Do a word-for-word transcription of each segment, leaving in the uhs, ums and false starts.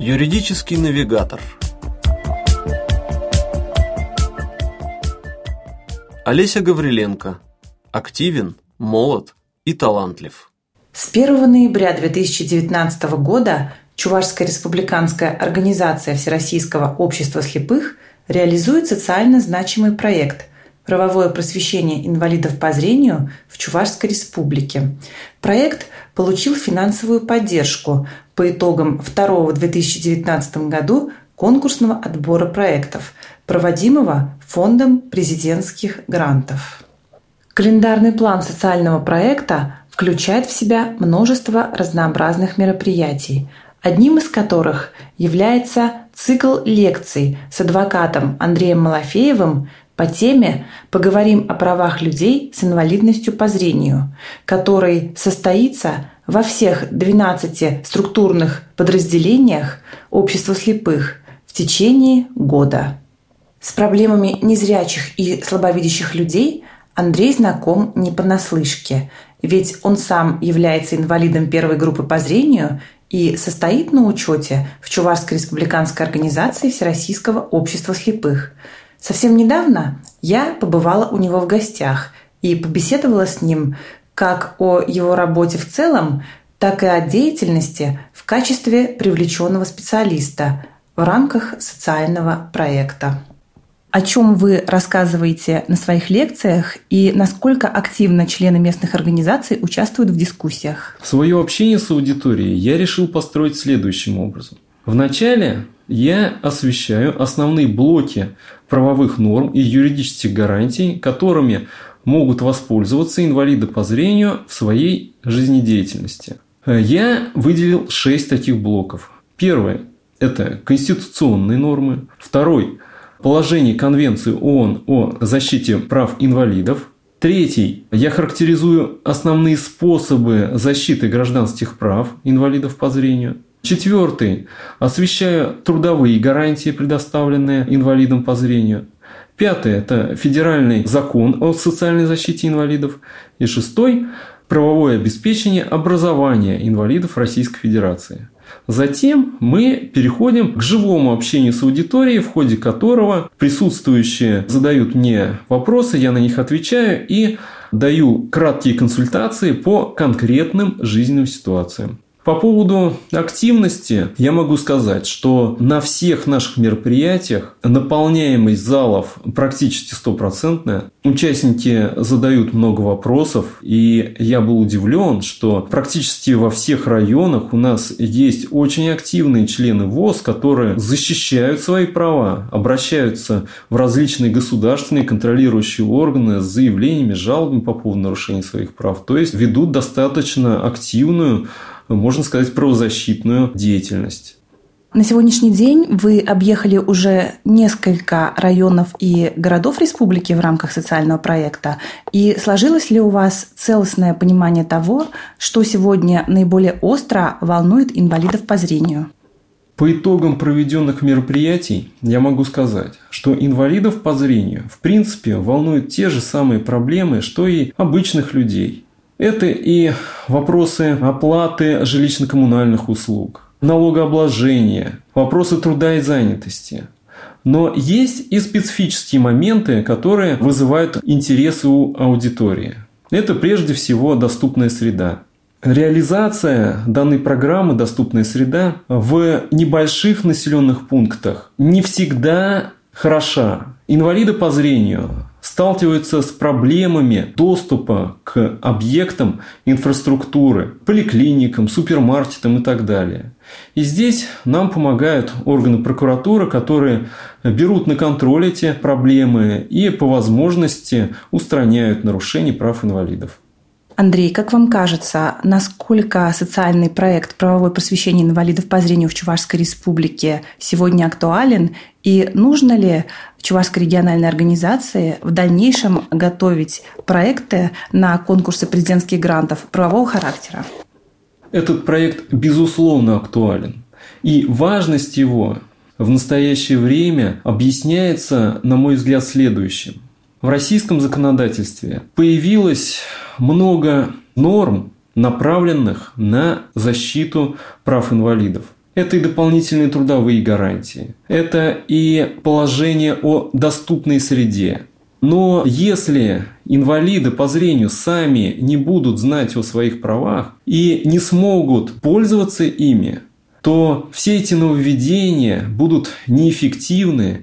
Юридический навигатор. Олеся Гавриленко. Активен, молод и талантлив. С первого ноября две тысячи девятнадцатого года Чувашская республиканская организация Всероссийского общества слепых реализует социально значимый проект «Правовое просвещение инвалидов по зрению в Чувашской республике». Проект получил финансовую поддержку по итогам второго в две тысячи девятнадцатом году конкурсного отбора проектов, проводимого Фондом президентских грантов. Календарный план социального проекта включает в себя множество разнообразных мероприятий, одним из которых является цикл лекций с адвокатом Андреем Малафеевым по теме «Поговорим о правах людей с инвалидностью по зрению», который состоится во всех двенадцати структурных подразделениях Общества слепых в течение года. С проблемами незрячих и слабовидящих людей Андрей знаком не понаслышке, ведь он сам является инвалидом первой группы по зрению и состоит на учете в Чувашской республиканской организации Всероссийского общества слепых. Совсем недавно я побывала у него в гостях и побеседовала с ним как о его работе в целом, так и о деятельности в качестве привлеченного специалиста в рамках социального проекта. О чем вы рассказываете на своих лекциях и насколько активно члены местных организаций участвуют в дискуссиях? Свое общение с аудиторией я решил построить следующим образом. Вначале я освещаю основные блоки правовых норм и юридических гарантий, которыми могут воспользоваться инвалиды по зрению в своей жизнедеятельности. Я выделил шесть таких блоков. Первый – это конституционные нормы. Второй – положение Конвенции ООН о защите прав инвалидов. Третий. Я характеризую основные способы защиты гражданских прав инвалидов по зрению. Четвертый. Освещаю трудовые гарантии, предоставленные инвалидам по зрению. Пятый. Это федеральный закон о социальной защите инвалидов. И шестой. Правовое обеспечение образования инвалидов Российской Федерации. Затем мы переходим к живому общению с аудиторией, в ходе которого присутствующие задают мне вопросы, я на них отвечаю и даю краткие консультации по конкретным жизненным ситуациям. По поводу активности я могу сказать, что на всех наших мероприятиях наполняемость залов практически стопроцентная. Участники задают много вопросов, и я был удивлен, что практически во всех районах у нас есть очень активные члены ВОС, которые защищают свои права, обращаются в различные государственные контролирующие органы с заявлениями, жалобами по поводу нарушения своих прав. То есть ведут достаточно активную, можно сказать, правозащитную деятельность. На сегодняшний день вы объехали уже несколько районов и городов республики в рамках социального проекта. И сложилось ли у вас целостное понимание того, что сегодня наиболее остро волнует инвалидов по зрению? По итогам проведенных мероприятий я могу сказать, что инвалидов по зрению в принципе волнуют те же самые проблемы, что и обычных людей. Это и вопросы оплаты жилищно-коммунальных услуг, налогообложения, вопросы труда и занятости. Но есть и специфические моменты, которые вызывают интересы у аудитории. Это прежде всего доступная среда. Реализация данной программы «Доступная среда» в небольших населенных пунктах не всегда хороша. Инвалиды по зрению сталкиваются с проблемами доступа к объектам инфраструктуры, поликлиникам, супермаркетам и так далее. И здесь нам помогают органы прокуратуры, которые берут на контроль эти проблемы и по возможности устраняют нарушения прав инвалидов. Андрей, как вам кажется, насколько социальный проект «Правовое просвещение инвалидов по зрению в Чувашской республике» сегодня актуален? И нужно ли Чувашской региональной организации в дальнейшем готовить проекты на конкурсы президентских грантов правового характера? Этот проект, безусловно, актуален. И важность его в настоящее время объясняется, на мой взгляд, следующим. В российском законодательстве появилось много норм, направленных на защиту прав инвалидов. Это и дополнительные трудовые гарантии, это и положение о доступной среде. Но если инвалиды по зрению сами не будут знать о своих правах и не смогут пользоваться ими, то все эти нововведения будут неэффективны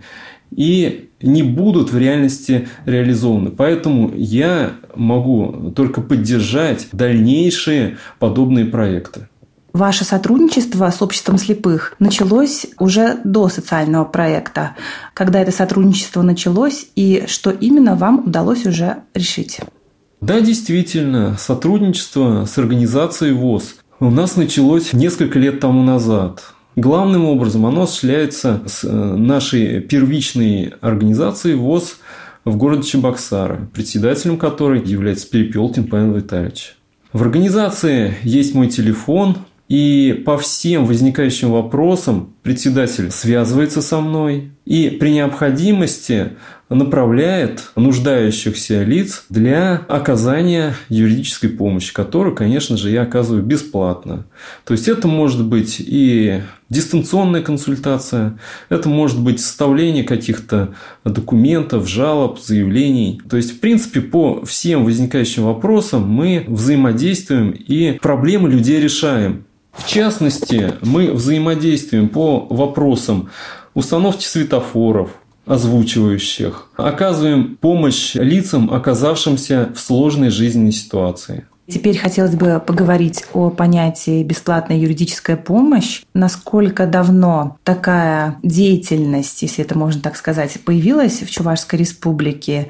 и не будут в реальности реализованы. Поэтому я могу только поддержать дальнейшие подобные проекты. Ваше сотрудничество с обществом слепых началось уже до социального проекта. Когда это сотрудничество началось и что именно вам удалось уже решить? Да, действительно, сотрудничество с организацией ВОС у нас началось несколько лет тому назад. Главным образом оно осуществляется с нашей первичной организацией ВОС в городе Чебоксары, председателем которой является Перепелкин Павел Витальевич. В организации есть мой телефон, и по всем возникающим вопросам председатель связывается со мной и при необходимости направляет нуждающихся лиц для оказания юридической помощи, которую, конечно же, я оказываю бесплатно. То есть это может быть и дистанционная консультация, это может быть составление каких-то документов, жалоб, заявлений. То есть, в принципе, по всем возникающим вопросам мы взаимодействуем и проблемы людей решаем. В частности, мы взаимодействуем по вопросам установки светофоров, озвучивающих, оказываем помощь лицам, оказавшимся в сложной жизненной ситуации. Теперь хотелось бы поговорить о понятии «бесплатная юридическая помощь». Насколько давно такая деятельность, если это можно так сказать, появилась в Чувашской республике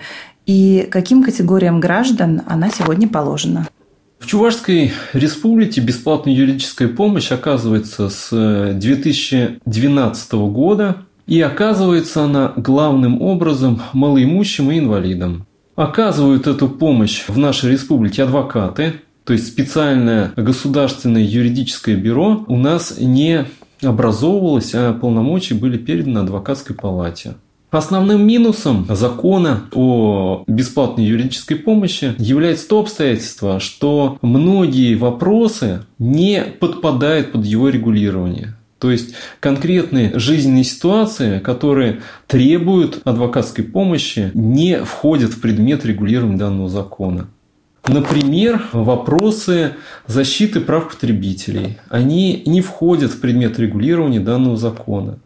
и каким категориям граждан она сегодня положена? В Чувашской республике бесплатная юридическая помощь оказывается с две тысячи двенадцатого года, и оказывается она главным образом малоимущим и инвалидам. Оказывают эту помощь в нашей республике адвокаты, то есть специальное государственное юридическое бюро у нас не образовывалось, а полномочия были переданы адвокатской палате. Основным минусом закона о бесплатной юридической помощи является то обстоятельство, что многие вопросы не подпадают под его регулирование. То есть конкретные жизненные ситуации, которые требуют адвокатской помощи, не входят в предмет регулирования данного закона. Например, вопросы защиты прав потребителей. Они не входят в предмет регулирования данного закона.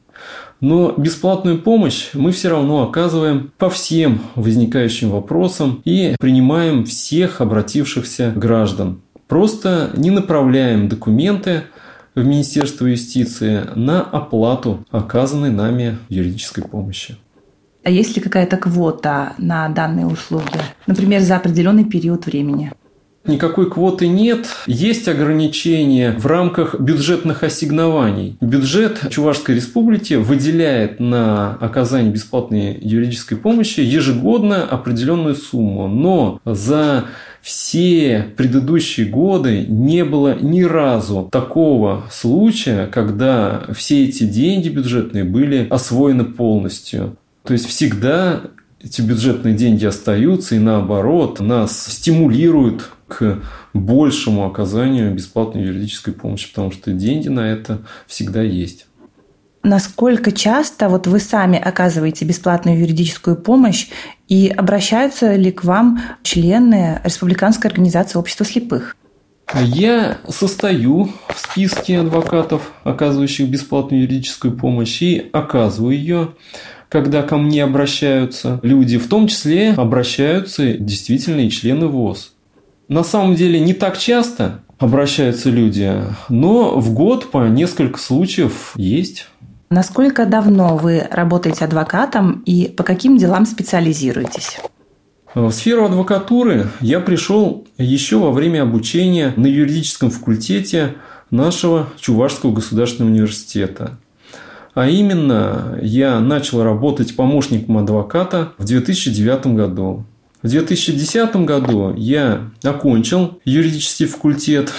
Но бесплатную помощь мы все равно оказываем по всем возникающим вопросам и принимаем всех обратившихся граждан. Просто не направляем документы в Министерство юстиции на оплату оказанной нами юридической помощи. А есть ли какая-то квота на данные услуги? Например, за определенный период времени? Никакой квоты нет. Есть ограничения в рамках бюджетных ассигнований. Бюджет Чувашской республики выделяет на оказание бесплатной юридической помощи ежегодно определенную сумму. Но за все предыдущие годы не было ни разу такого случая, когда все эти деньги бюджетные были освоены полностью. То есть всегда эти бюджетные деньги остаются, и наоборот, нас стимулируют к большему оказанию бесплатной юридической помощи, потому что деньги на это всегда есть. Насколько часто вот вы сами оказываете бесплатную юридическую помощь, и обращаются ли к вам члены Республиканской организации общества слепых? Я состою в списке адвокатов, оказывающих бесплатную юридическую помощь, и оказываю ее, когда ко мне обращаются люди. В том числе обращаются действительно и члены ВОС. На самом деле не так часто обращаются люди, но в год по несколько случаев есть. Насколько давно вы работаете адвокатом и по каким делам специализируетесь? В сферу адвокатуры я пришел еще во время обучения на юридическом факультете нашего Чувашского государственного университета. А именно, я начал работать помощником адвоката в две тысячи девятом году. В две тысячи десятом году я окончил юридический факультет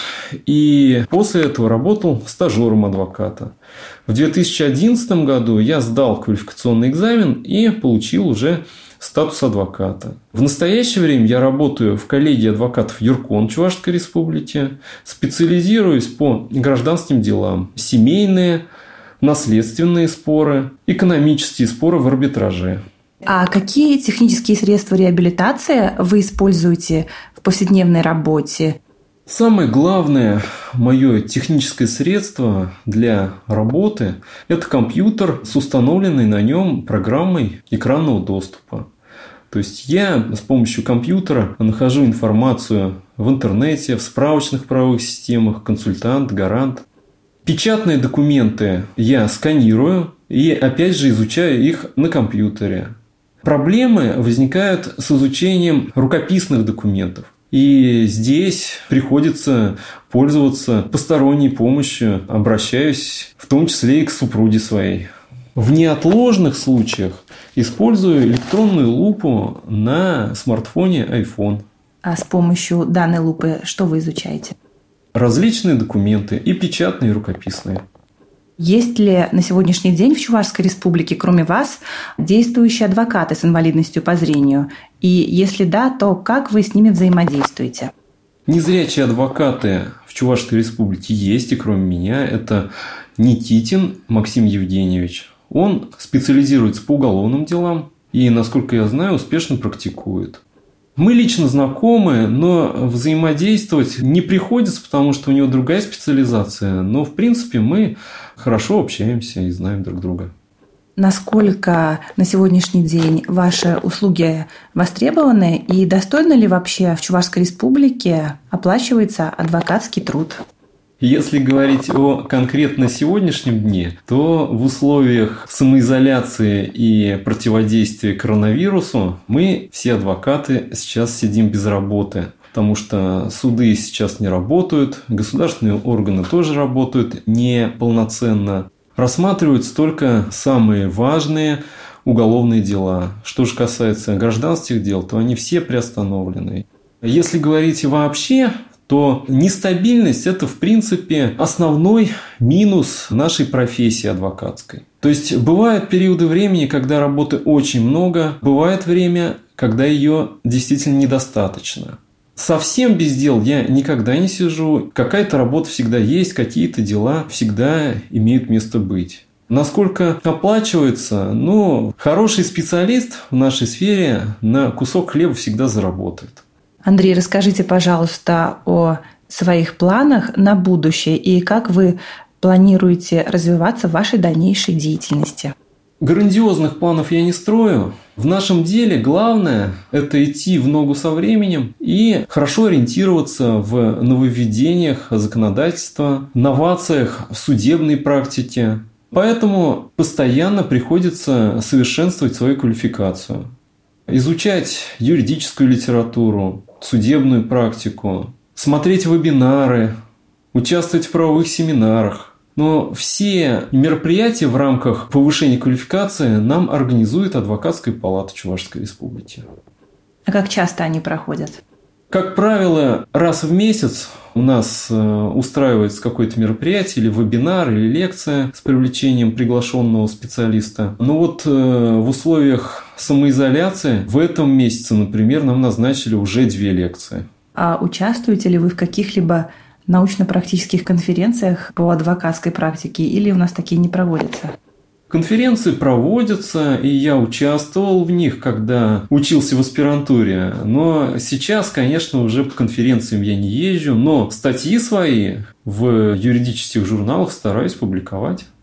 и после этого работал стажером адвоката. В две тысячи одиннадцатом году я сдал квалификационный экзамен и получил уже статус адвоката. В настоящее время я работаю в коллегии адвокатов Юркон Чувашской Республики, специализируюсь по гражданским делам, семейные, наследственные споры, экономические споры в арбитраже. А какие технические средства реабилитации вы используете в повседневной работе? Самое главное мое техническое средство для работы – это компьютер с установленной на нем программой экранного доступа. То есть я с помощью компьютера нахожу информацию в интернете, в справочных правовых системах, консультант, гарант. Печатные документы я сканирую и опять же изучаю их на компьютере. Проблемы возникают с изучением рукописных документов. И здесь приходится пользоваться посторонней помощью, обращаюсь в том числе и к супруге своей. В неотложных случаях использую электронную лупу на смартфоне iPhone. А с помощью данной лупы что вы изучаете? Различные документы, и печатные, и рукописные. Есть ли на сегодняшний день в Чувашской Республике, кроме вас, действующие адвокаты с инвалидностью по зрению? И если да, то как вы с ними взаимодействуете? Незрячие адвокаты в Чувашской Республике есть, и кроме меня. Это Никитин Максим Евгеньевич. Он специализируется по уголовным делам и, насколько я знаю, успешно практикует. Мы лично знакомы, но взаимодействовать не приходится, потому что у него другая специализация. Но, в принципе, мы хорошо общаемся и знаем друг друга. Насколько на сегодняшний день ваши услуги востребованы и достойно ли вообще в Чувашской Республике оплачивается адвокатский труд? Если говорить о конкретно сегодняшнем дне, то в условиях самоизоляции и противодействия коронавирусу мы, все адвокаты, сейчас сидим без работы. Потому что суды сейчас не работают, государственные органы тоже работают неполноценно. Рассматриваются только самые важные уголовные дела. Что же касается гражданских дел, то они все приостановлены. Если говорить вообще, то нестабильность – это, в принципе, основной минус нашей профессии адвокатской. То есть, бывают периоды времени, когда работы очень много, бывает время, когда ее действительно недостаточно. Совсем без дел я никогда не сижу. Какая-то работа всегда есть, какие-то дела всегда имеют место быть. Насколько оплачивается? Ну, хороший специалист в нашей сфере на кусок хлеба всегда заработает. Андрей, расскажите, пожалуйста, о своих планах на будущее и как вы планируете развиваться в вашей дальнейшей деятельности. Грандиозных планов я не строю. В нашем деле главное – это идти в ногу со временем и хорошо ориентироваться в нововведениях законодательства, новациях в судебной практике. Поэтому постоянно приходится совершенствовать свою квалификацию. Изучать юридическую литературу, судебную практику, смотреть вебинары, участвовать в правовых семинарах. Но все мероприятия в рамках повышения квалификации нам организует Адвокатская палата Чувашской Республики. А как часто они проходят? Как правило, раз в месяц у нас устраивается какое-то мероприятие, или вебинар, или лекция с привлечением приглашенного специалиста. Но вот в условиях самоизоляции в этом месяце, например, нам назначили уже две лекции. А участвуете ли вы в каких-либо научно-практических конференциях по адвокатской практике, или у нас такие не проводятся? Конференции проводятся, и я участвовал в них, когда учился в аспирантуре. Но сейчас, конечно, уже по конференциям я не езжу, но статьи свои в юридических журналах стараюсь публиковать.